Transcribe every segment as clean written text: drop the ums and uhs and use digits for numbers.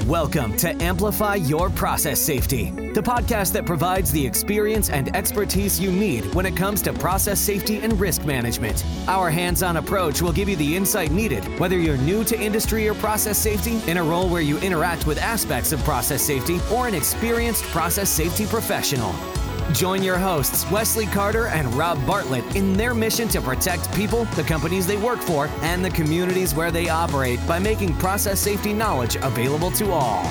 Welcome to Amplify Your Process Safety, the podcast that provides the experience and expertise you need when it comes to process safety and risk management. Our hands-on approach will give you the insight needed, whether you're new to industry or process safety, in a role where you interact with aspects of process safety, or an experienced process safety professional. Join your hosts, Wesley Carter and Rob Bartlett, in their mission to protect people, the companies they work for, and the communities where they operate by making process safety knowledge available to all.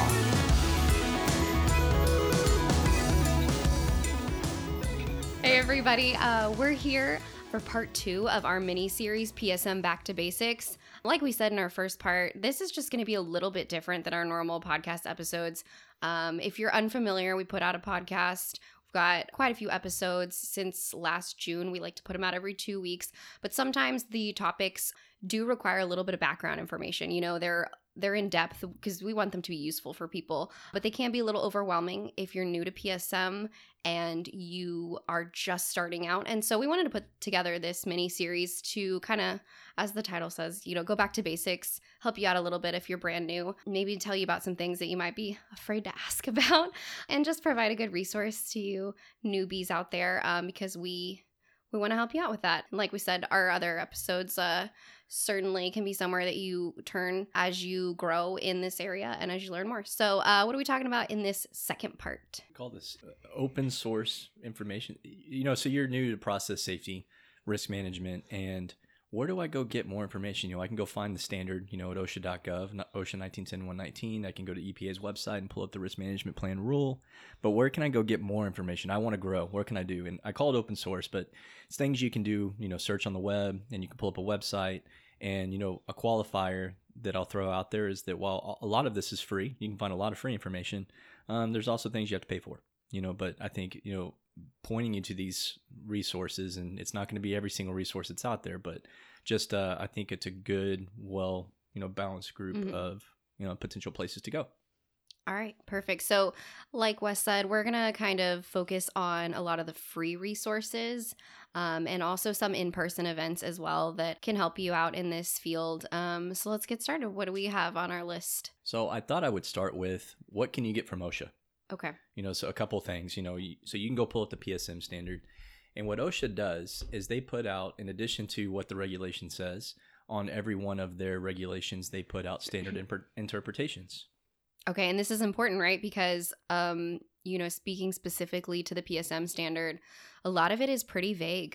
Hey everybody, we're here for part 2 of our mini-series, PSM Back to Basics. Like we said in our first part, this is just going to be a little bit different than our normal podcast episodes. If you're unfamiliar, we put out a podcast. Got quite a few episodes since last June. We like to put them out every 2 weeks, but sometimes the topics do require a little bit of background information. You know, they're in depth because we want them to be useful for people, but they can be a little overwhelming if you're new to PSM and you are just starting out. And so we wanted to put together this mini series to kind of, as the title says, you know, go back to basics, help you out a little bit if you're brand new, maybe tell you about some things that you might be afraid to ask about, and just provide a good resource to you newbies out there, because we want to help you out with that. And like we said, our other episodes certainly can be somewhere that you turn as you grow in this area and as you learn more. So what are we talking about in this second part? I call this open source information. You know, so you're new to process safety, risk management, and where do I go get more information? You know, I can go find the standard, you know, at OSHA.gov, OSHA 1910-119. I can go to EPA's website and pull up the risk management plan rule. But where can I go get more information? I want to grow. Where can I do? And I call it open source, but it's things you can do, you know, search on the web, and you can pull up a website. And, you know, a qualifier that I'll throw out there is that while a lot of this is free, you can find a lot of free information, there's also things you have to pay for, you know, but I think, you know, pointing you to these resources, and it's not going to be every single resource that's out there, but just I think it's a good, well, you know, balanced group of, you know, potential places to go. All right, perfect. So like Wes said, we're going to kind of focus on a lot of the free resources, and also some in-person events as well that can help you out in this field. So let's get started. What do we have on our list? So I thought I would start with, what can you get from OSHA? Okay. You know, so a couple things, you know, so you can go pull up the PSM standard. And what OSHA does is they put out, in addition to what the regulation says, on every one of their regulations, they put out standard interpretations. Okay, and this is important, right? Because, you know, speaking specifically to the PSM standard, a lot of it is pretty vague.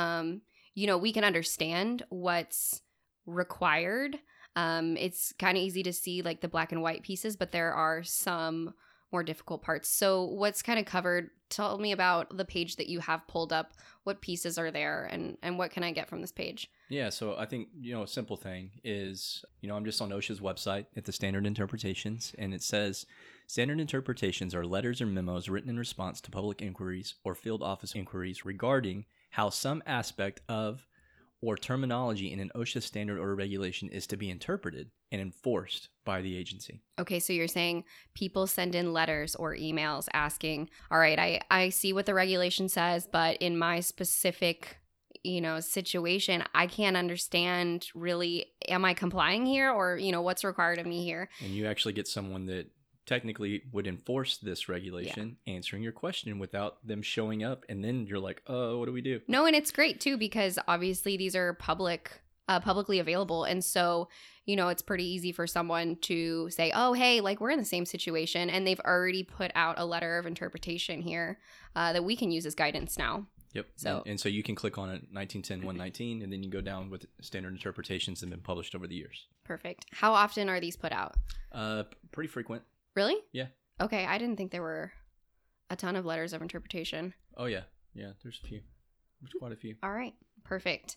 You know, we can understand what's required. It's kind of easy to see like the black and white pieces, but there are some more difficult parts. So what's kind of covered? Tell me about the page that you have pulled up. What pieces are there, and what can I get from this page? Yeah, so I think, you know, a simple thing is, you know, I'm just on OSHA's website at the standard interpretations, and it says, standard interpretations are letters or memos written in response to public inquiries or field office inquiries regarding how some aspect of or terminology in an OSHA standard or regulation is to be interpreted and enforced by the agency. Okay, so you're saying people send in letters or emails asking, all right, I see what the regulation says, but in my specific, you know, situation, I can't understand really, am I complying here, or, you know, what's required of me here? And you actually get someone that technically would enforce this regulation, answering your question without them showing up, and then you're like, oh, what do we do? No, and it's great too, because obviously these are publicly available, and so, you know, it's pretty easy for someone to say, oh, hey, like, we're in the same situation, and they've already put out a letter of interpretation here that we can use as guidance now. Yep. So and so you can click on it, 1910-119, and then you go down with standard interpretations that have been published over the years. Perfect. How often are these put out? Pretty frequent. Really? Yeah. Okay, I didn't think there were a ton of letters of interpretation. Oh, yeah. Yeah, there's a few. There's quite a few. All right. Perfect.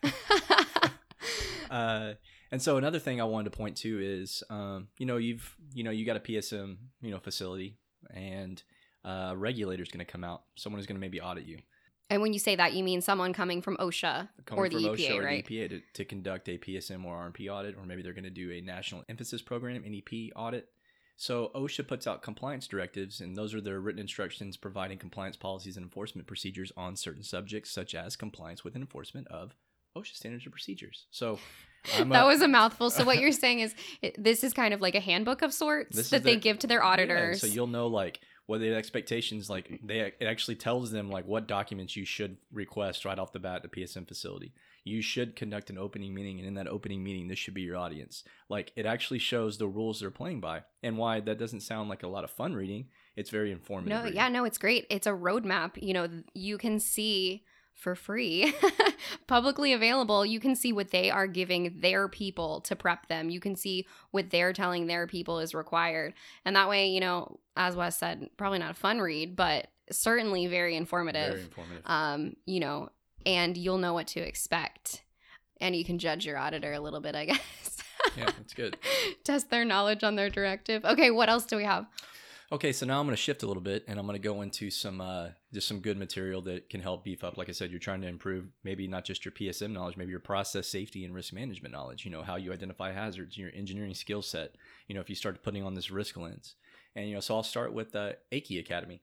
And so another thing I wanted to point to is, you know, you got a PSM, you know, facility, and a regulator's going to come out. Someone is going to maybe audit you. And when you say that, you mean someone coming from OSHA or the EPA, OSHA or right? the EPA to conduct a PSM or RMP audit, or maybe they're going to do a National Emphasis Program, NEP audit. So OSHA puts out compliance directives, and those are their written instructions providing compliance policies and enforcement procedures on certain subjects, such as compliance with enforcement of OSHA standards and procedures. So that was a mouthful. So what you're saying is this is kind of like a handbook of sorts that they give to their auditors. Yeah, so you'll know like what the expectations, like it actually tells them like what documents you should request right off the bat at the PSM facility. You should conduct an opening meeting, and in that opening meeting, this should be your audience. Like it actually shows the rules they're playing by, and why that doesn't sound like a lot of fun reading. It's very informative. No, it's great. It's a roadmap. You can see for free, publicly available. You can see what they are giving their people to prep them. You can see what they're telling their people is required. And that way, as Wes said, probably not a fun read, but certainly very informative. Very informative. And you'll know what to expect. And you can judge your auditor a little bit, I guess. Yeah, that's good. Test their knowledge on their directive. Okay, what else do we have? Okay, so now I'm going to shift a little bit, and I'm going to go into some good material that can help beef up. Like I said, you're trying to improve maybe not just your PSM knowledge, maybe your process safety and risk management knowledge. How you identify hazards, your engineering skill set. If you start putting on this risk lens, and so I'll start with the AICHE Academy.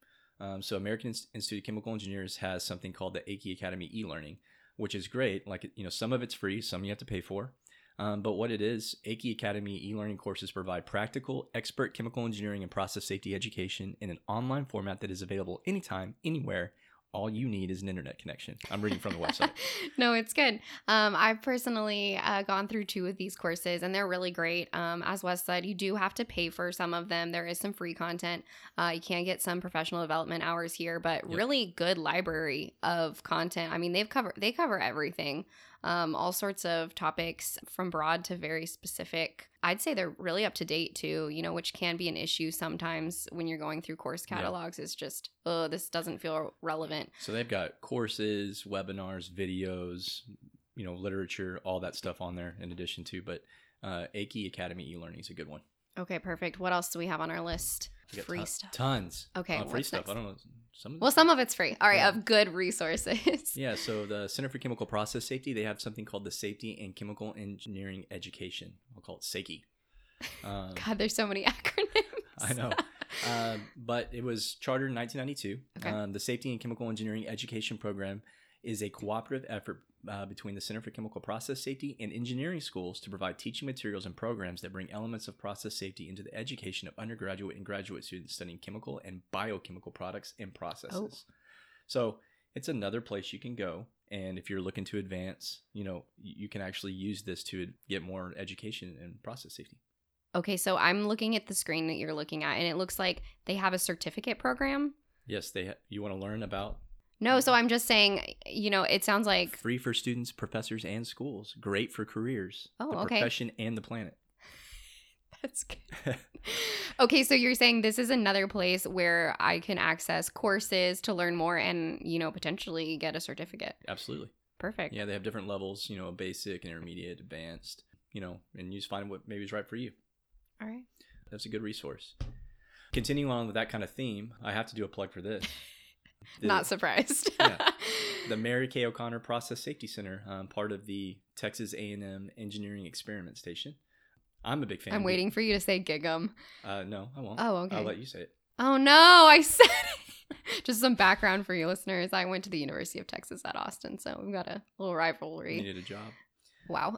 So American Institute of Chemical Engineers has something called the AICHE Academy e-learning, which is great. Like some of it's free, some you have to pay for. But what it is, AICHE Academy e-learning courses provide practical, expert chemical engineering and process safety education in an online format that is available anytime, anywhere. All you need is an internet connection. I'm reading from the website. No, it's good. I've personally gone through 2 of these courses, and they're really great. As Wes said, you do have to pay for some of them. There is some free content. You can get some professional development hours here, but really good library of content. I mean, they cover everything. All sorts of topics from broad to very specific. I'd say they're really up to date too, which can be an issue sometimes when you're going through course catalogs. It's just, this doesn't feel relevant. So they've got courses, webinars, videos, literature, all that stuff on there in addition to, but AICHE Academy e-learning is a good one. Okay, perfect. What else do we have on our list? Free stuff. Tons. Okay, free stuff. Next? I don't know. Some of it's free. All right, of good resources. Yeah, so the Center for Chemical Process Safety, they have something called the Safety and Chemical Engineering Education. I'll call it SACE. God, there's so many acronyms. I know. But it was chartered in 1992. Okay. The Safety and Chemical Engineering Education Program is a cooperative effort between the Center for Chemical Process Safety and engineering schools to provide teaching materials and programs that bring elements of process safety into the education of undergraduate and graduate students studying chemical and biochemical products and processes. So it's another place you can go. And if you're looking to advance, you can actually use this to get more education in process safety. Okay, so I'm looking at the screen that you're looking at, and it looks like they have a certificate program. Yes, you want to learn about? No, so I'm just saying, it sounds like... Free for students, professors, and schools. Great for careers. Oh, the okay. profession and the planet. That's good. Okay, so you're saying this is another place where I can access courses to learn more and, potentially get a certificate. Absolutely. Perfect. Yeah, they have different levels, basic, intermediate, advanced, and you just find what maybe is right for you. All right. That's a good resource. Continuing on with that kind of theme, I have to do a plug for this. Not surprised. Yeah. The Mary Kay O'Connor Process Safety Center, part of the Texas A&M Engineering Experiment Station. I'm a big fan. I'm waiting for you to say GIGM. No, I won't. Oh, okay. I'll let you say it. Oh, no, I said it. Just some background for you listeners. I went to the University of Texas at Austin, so we've got a little rivalry. You need a job. Wow.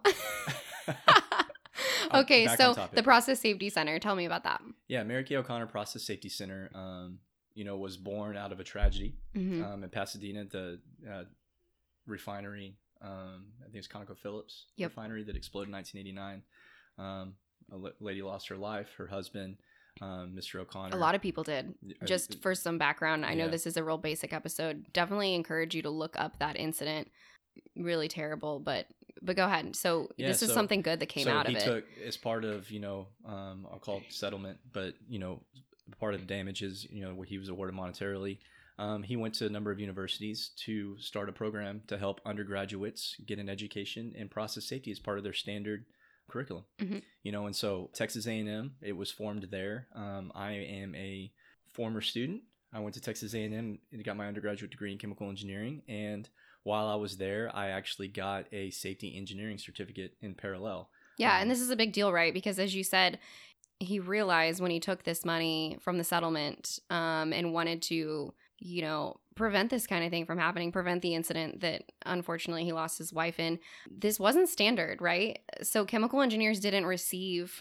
Okay, so the Process Safety Center. Tell me about that. Yeah, Mary Kay O'Connor Process Safety Center, was born out of a tragedy in Pasadena, the refinery, I think it's ConocoPhillips refinery that exploded in 1989. A lady lost her life, her husband, Mr. O'Connor. A lot of people did. Just for some background, I know this is a real basic episode. Definitely encourage you to look up that incident. Really terrible, but go ahead. So this is something good that came out of it. So he took, as part of, I'll call it settlement, but, part of the damages, what he was awarded monetarily. He went to a number of universities to start a program to help undergraduates get an education in process safety as part of their standard curriculum. And so Texas A&M, it was formed there. I am a former student. I went to Texas A&M and got my undergraduate degree in chemical engineering. And while I was there, I actually got a safety engineering certificate in parallel. Yeah, and this is a big deal, right? Because as you said, he realized when he took this money from the settlement and wanted to, prevent this kind of thing from happening, prevent the incident that unfortunately he lost his wife in. This wasn't standard, right? So chemical engineers didn't receive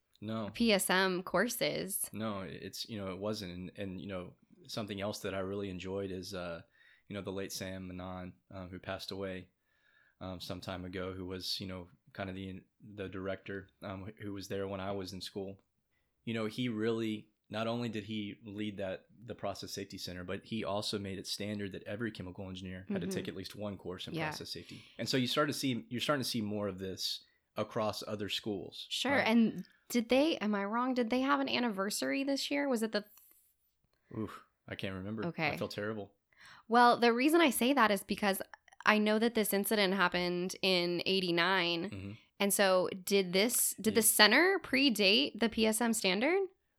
PSM courses. No, it's, it wasn't. And something else that I really enjoyed is, the late Sam Manon, who passed away some time ago, who was, kind of the director, who was there when I was in school. He really, not only did he lead the process safety center, but he also made it standard that every chemical engineer had to take at least one course in process safety. And so you're starting to see more of this across other schools. Sure. Right? And am I wrong? Did they have an anniversary this year? Was it Oof, I can't remember. Okay. I feel terrible. Well, the reason I say that is because I know that this incident happened in 89. Mm-hmm. And so did the center predate the PSM standard?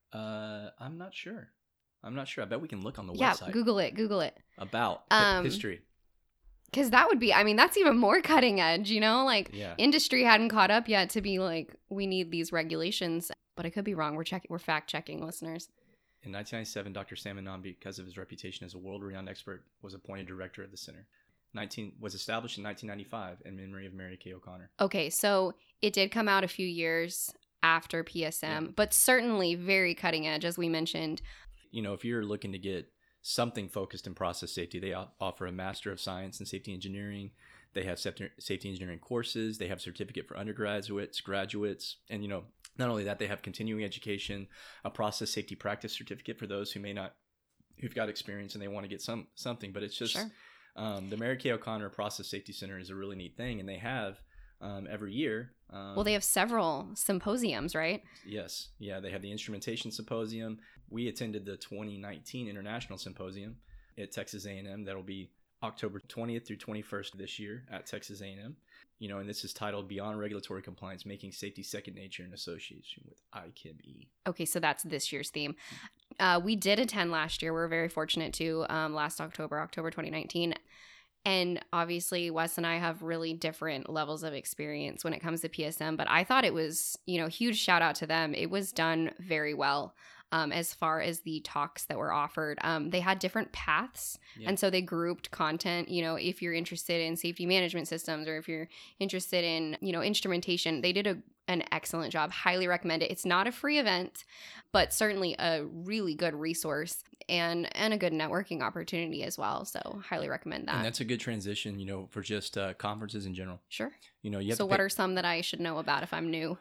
I'm not sure. I bet we can look on the yeah, website. Google it. About history. Because that would be, that's even more cutting edge, Industry hadn't caught up yet to be like, we need these regulations. But I could be wrong. We're fact checking, listeners. In 1997, Dr. Sam Manon, because of his reputation as a world-renowned expert, was appointed director of the center. Was established in 1995 in memory of Mary Kay O'Connor. Okay, so it did come out a few years after PSM, but certainly very cutting edge, as we mentioned. If you're looking to get something focused in process safety, they offer a Master of Science in Safety Engineering. They have safety engineering courses. They have certificate for undergraduates, graduates, and not only that, they have continuing education, a process safety practice certificate for those who've got experience and they want to get something. But it's just the Mary Kay O'Connor Process Safety Center is a really neat thing, and they have every year. They have several symposiums, right? Yes, yeah, they have the Instrumentation Symposium. We attended the 2019 International Symposium at Texas A&M. That'll be October 20th through 21st this year at Texas A&M. And this is titled Beyond Regulatory Compliance, Making Safety Second Nature in Association with ICHIB-E. Okay, so that's this year's theme. We did attend last year. We're very fortunate to last October 2019. And obviously, Wes and I have really different levels of experience when it comes to PSM, but I thought it was, huge shout out to them. It was done very well. As far as the talks that were offered, they had different paths. Yeah. And so they grouped content, if you're interested in safety management systems or if you're interested in, instrumentation, they did an excellent job. Highly recommend it. It's not a free event, but certainly a really good resource and a good networking opportunity as well. So highly recommend that. And that's a good transition, for just conferences in general. Sure. So what are some that I should know about if I'm new?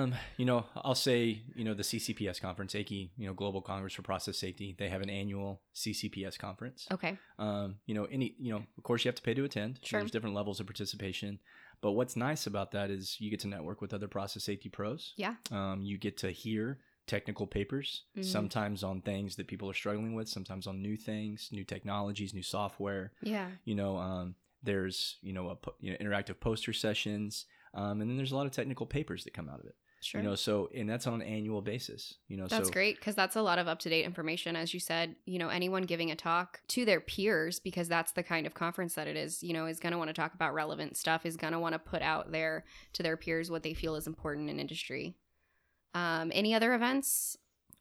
I'll say, the CCPS conference, AICI, Global Congress for Process Safety. They have an annual CCPS conference. Okay. Of course you have to pay to attend. Sure. There's different levels of participation. But what's nice about that is you get to network with other process safety pros. Yeah. You get to hear technical papers, sometimes on things that people are struggling with, sometimes on new things, new technologies, new software. Yeah. There's, interactive poster sessions, and then there's a lot of technical papers that come out of it. Sure. And that's on an annual basis. That's great because that's a lot of up-to-date information. As you said, anyone giving a talk to their peers, because that's the kind of conference that it is, is going to want to talk about relevant stuff, is going to want to put out there to their peers what they feel is important in industry. Any other events?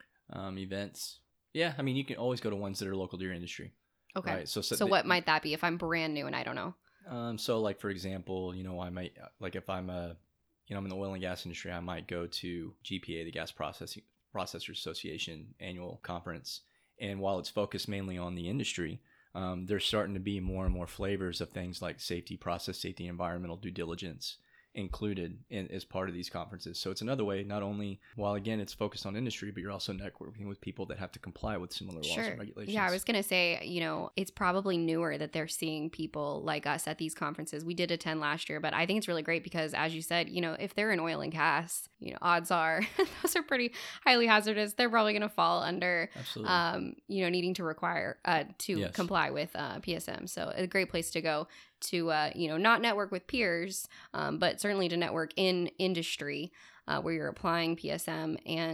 Events. Yeah. I mean, you can always go to ones that are local to your industry. Okay. Right? So what might that be if I'm brand new and I don't know? So like, for example, I might, like if I'm I'm in the oil and gas industry, I might go to GPA, the Gas Processors Association annual conference. And while it's focused mainly on the industry, there's starting to be more and more flavors of things like safety, process safety, environmental due diligence included as part of these conferences. So it's another way, not only, while again, it's focused on industry, but you're also networking with people that have to comply with similar laws and regulations. Yeah, I was going to say, it's probably newer that they're seeing people like us at these conferences. We did attend last year, but I think it's really great because, as you said, if they're in oil and gas, odds are those are pretty highly hazardous. They're probably going to fall under, needing to require to comply with PSM. So a great place to go to, not network with peers, but certainly to network in industry where you're applying PSM.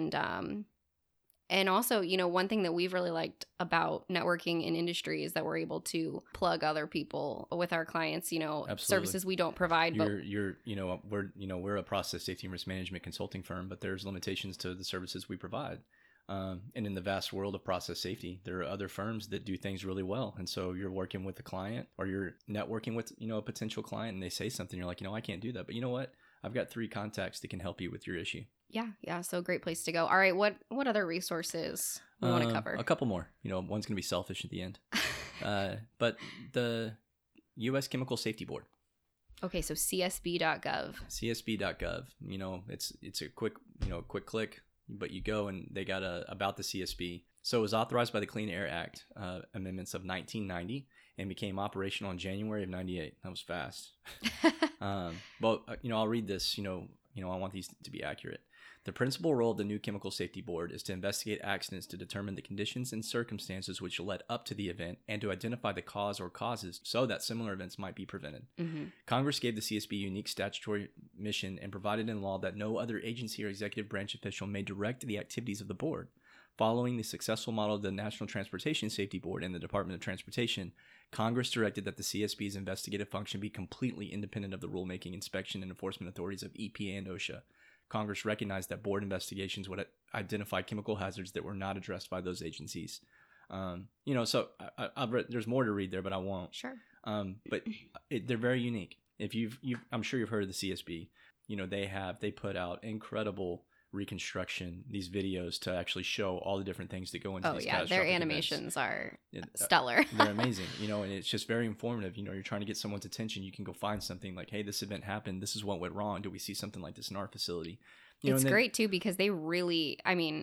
And also, one thing that we've really liked about networking in industry is that we're able to plug other people with our clients, services we don't provide. We're a process safety and risk management consulting firm, but there's limitations to the services we provide. And in the vast world of process safety, there are other firms that do things really well. And so you're working with a client, or you're networking with, a potential client, and they say something, you're like, I can't do that. But you know what? I've got 3 contacts that can help you with your issue. Yeah. So great place to go. All right. What other resources we want to cover? A couple more. One's going to be selfish at the end. But the U.S. Chemical Safety Board. Okay, so csb.gov. csb.gov. It's a quick click, but you go and they got about the CSB. So it was authorized by the Clean Air Act amendments of 1990 and became operational in January of 98. That was fast. But I'll read this. I want these to be accurate. The principal role of the new Chemical Safety Board is to investigate accidents to determine the conditions and circumstances which led up to the event and to identify the cause or causes so that similar events might be prevented. Mm-hmm. Congress gave the CSB unique statutory mission and provided in law that no other agency or executive branch official may direct the activities of the board. Following the successful model of the National Transportation Safety Board and the Department of Transportation, Congress directed that the CSB's investigative function be completely independent of the rulemaking, inspection, and enforcement authorities of EPA and OSHA. Congress recognized that board investigations would identify chemical hazards that were not addressed by those agencies. So I've read, there's more to read there, but I won't. Sure. But they're very unique. If I'm sure you've heard of the CSB. They put out incredible reconstruction, these videos to actually show all the different things that go into these catastrophic their animations events. are stellar. They're amazing, and it's just very informative. You're trying to get someone's attention, you can go find something like, hey, this event happened, this is what went wrong, do we see something like this in our facility? It's great too, because they really,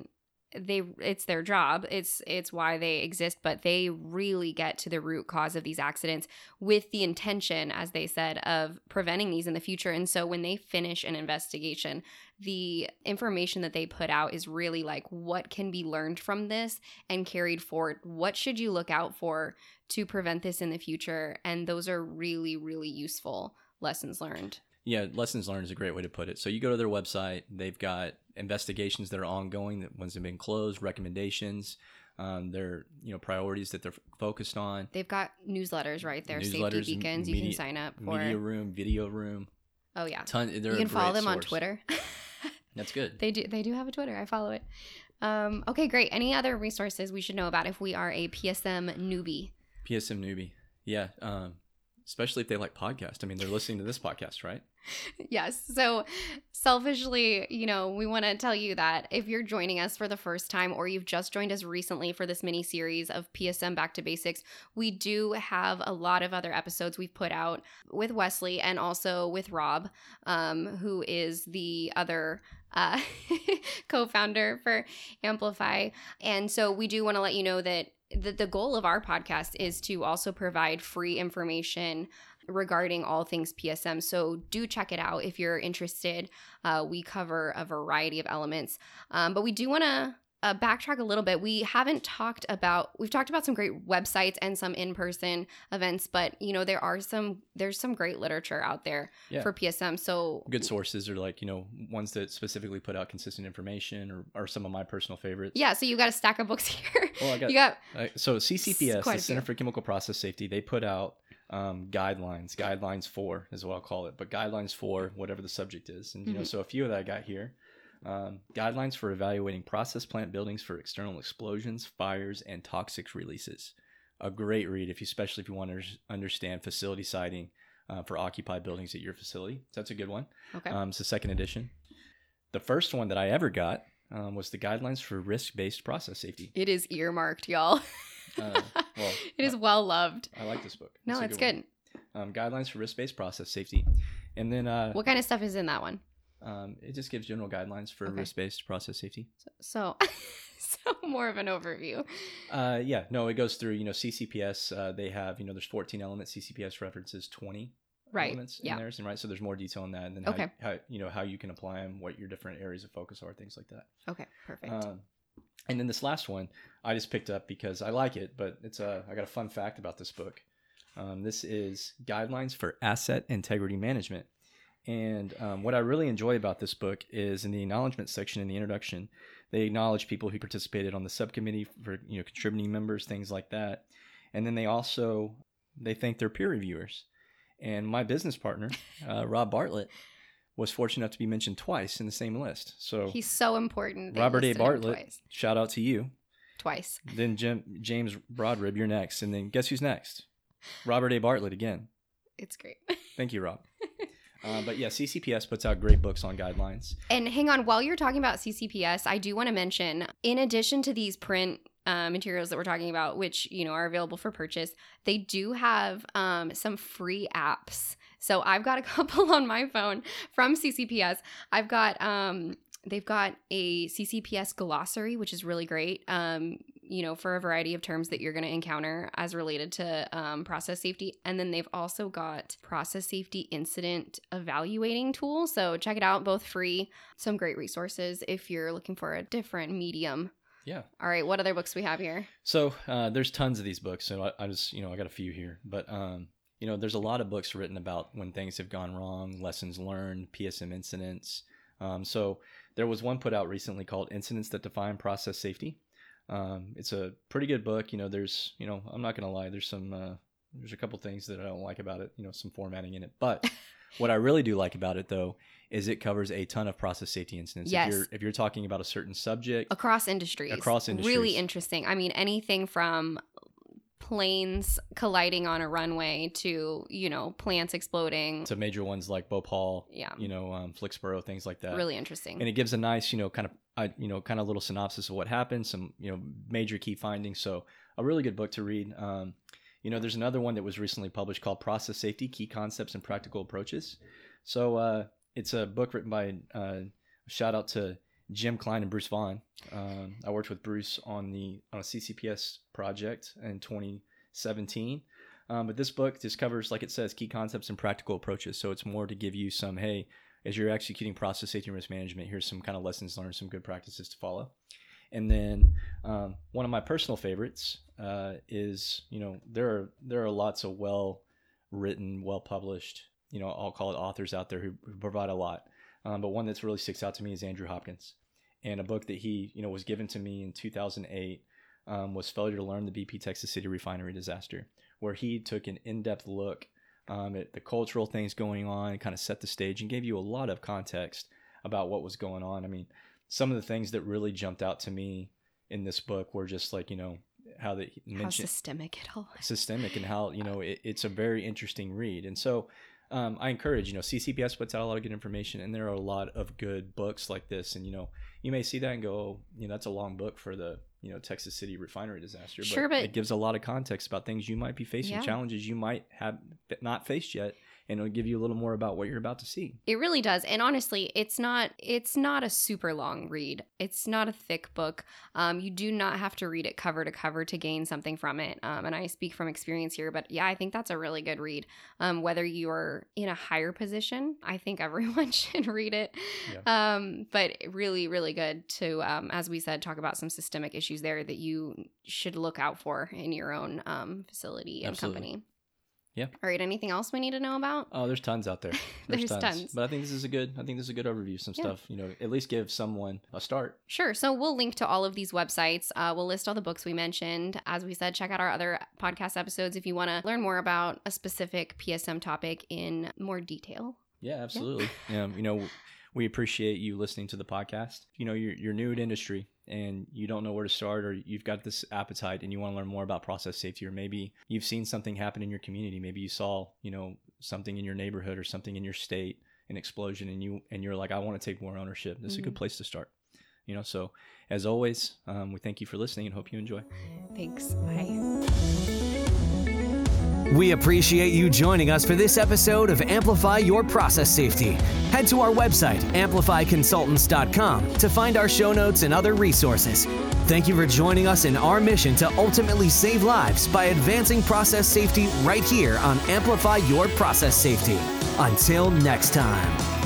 it's their job, it's why they exist, but they really get to the root cause of these accidents with the intention, as they said, of preventing these in the future. And so when they finish an investigation, the information that they put out is really like, what can be learned from this and carried forward? What should you look out for to prevent this in the future? And those are really, really useful lessons learned. Yeah, lessons learned is a great way to put it. So you go to their website, they've got investigations that are ongoing, that ones that have been closed, recommendations, their priorities that they're focused on. They've got newsletters right there, safety beacons, you can sign up for. Media room, video room. Oh yeah. You can follow them on Twitter. That's good. They do have a Twitter. I follow it. Okay, great. Any other resources we should know about if we are a PSM newbie? PSM newbie. Yeah. Especially if they like podcasts. They're listening to this podcast, right? Yes. So selfishly, we want to tell you that if you're joining us for the first time, or you've just joined us recently for this mini series of PSM Back to Basics, we do have a lot of other episodes we've put out with Wesley and also with Rob, who is the other co-founder for Amplify. And so we do want to let you know that the goal of our podcast is to also provide free information regarding all things PSM. So do check it out if you're interested. We cover a variety of elements. But we do want to backtrack a little bit. We've talked about some great websites and some in-person events, but there's some great literature out there for PSM. So good sources are like, ones that specifically put out consistent information, or some of my personal favorites. Yeah. So you got a stack of books here. Well, so CCPS, the Center for Chemical Process Safety, they put out guidelines for is what I'll call it, but guidelines for whatever the subject is. And, so a few that I got here. Guidelines for evaluating process plant buildings for external explosions, fires, and toxic releases. A great read, especially if you want to understand facility siting for occupied buildings at your facility. So that's a good one. Okay. It's the second edition. The first one that I ever got was the Guidelines for Risk-Based Process Safety. It is earmarked, y'all. It is well loved. I like this book. No, it's good. Guidelines for Risk-Based Process Safety. And then what kind of stuff is in that one? It just gives general guidelines for risk-based process safety. So more of an overview. It goes through, CCPS, they have, there's 14 elements. CCPS references 20 elements in there. Right. So there's more detail on that. And then how you can apply them, what your different areas of focus are, things like that. Okay, perfect. And then this last one I just picked up because I like it, but I got a fun fact about this book. This is Guidelines for Asset Integrity Management. And what I really enjoy about this book is in the acknowledgement section in the introduction, they acknowledge people who participated on the subcommittee for contributing members, things like that. And then they thank their peer reviewers. And my business partner, Rob Bartlett, was fortunate enough to be mentioned twice in the same list. So he's so important. Robert A. Bartlett, shout out to you. Twice. Then James Broadrib, you're next. And then guess who's next? Robert A. Bartlett again. It's great. Thank you, Rob. But yeah, CCPS puts out great books on guidelines. And hang on, while you're talking about CCPS, I do want to mention, in addition to these print materials that we're talking about, which, you know, are available for purchase, they do have some free apps. So I've got a couple on my phone from CCPS. I've got they've got a CCPS glossary, which is really great, you know, for a variety of terms that you're going to encounter as related to process safety. And then they've also got process safety incident evaluating tool. So check it out, both free. Some great resources if you're looking for a different medium. Yeah. All right. What other books we have here? So there's tons of these books. So I just, you know, I got a few here, but you know, there's a lot of books written about when things have gone wrong, lessons learned, PSM incidents. So there was one put out recently called Incidents That Define Process Safety. It's a pretty good book. You know, there's, you know, I'm not going to lie, there's a couple things that I don't like about it, you know, some formatting in it. But what I really do like about it, though, is it covers a ton of process safety incidents. Yes. If you're talking about a certain subject. Across industries. Really interesting. I mean, anything from planes colliding on a runway to, you know, plants exploding. To major ones like Bhopal, yeah, you know, Flicksboro, things like that. Really interesting. And it gives a nice, you know, kind of little synopsis of what happened, some, you know, major key findings. So a really good book to read. You know, there's another one that was recently published called Process Safety, Key Concepts and Practical Approaches. So it's a book written by, shout out to Jim Klein and Bruce Vaughn. I worked with Bruce on a CCPS project in 2017. But this book just covers, like it says, key concepts and practical approaches. So it's more to give you some, hey, as you're executing process safety and risk management, here's some kind of lessons learned, some good practices to follow. And then one of my personal favorites is, you know, there are lots of well-written, well-published, you know, I'll call it authors out there who provide a lot. But one that's really sticks out to me is Andrew Hopkins. And a book that he, you know, was given to me in 2008 was Failure to Learn, the BP Texas City Refinery Disaster, where he took an in-depth look at the cultural things going on, kind of set the stage and gave you a lot of context about what was going on. I mean, some of the things that really jumped out to me in this book were just like, you know, how systemic it all was. Systemic, and how, you know, it's a very interesting read. And so I encourage, you know, CCPS puts out a lot of good information, and there are a lot of good books like this. And, you know, you may see that and go, oh, you know, that's a long book for the, you know, Texas City refinery disaster. Sure, but it gives a lot of context about things you might be facing, challenges you might have not faced yet. And it'll give you a little more about what you're about to see. It really does. And honestly, it's not a super long read. It's not a thick book. You do not have to read it cover to cover to gain something from it. And I speak from experience here, but yeah, I think that's a really good read. Whether you're in a higher position, I think everyone should read it. Yeah. But really, really good to, as we said, talk about some systemic issues there that you should look out for in your own facility and company. Yeah. All right. Anything else we need to know about? Oh, there's tons out there. There's tons. But I think this is a good overview. Some stuff, you know, at least give someone a start. Sure. So we'll link to all of these websites. We'll list all the books we mentioned. As we said, check out our other podcast episodes if you want to learn more about a specific PSM topic in more detail. Yeah, absolutely. You know, we appreciate you listening to the podcast. You know, you're new to industry and you don't know where to start, or you've got this appetite and you want to learn more about process safety, or maybe you've seen something happen in your community. Maybe you saw, you know, something in your neighborhood or something in your state, an explosion, and you're like, I want to take more ownership. This is a good place to start. You know, so as always, we thank you for listening and hope you enjoy. Thanks. Bye. We appreciate you joining us for this episode of Amplify Your Process Safety. Head to our website, amplifyconsultants.com, to find our show notes and other resources. Thank you for joining us in our mission to ultimately save lives by advancing process safety right here on Amplify Your Process Safety. Until next time.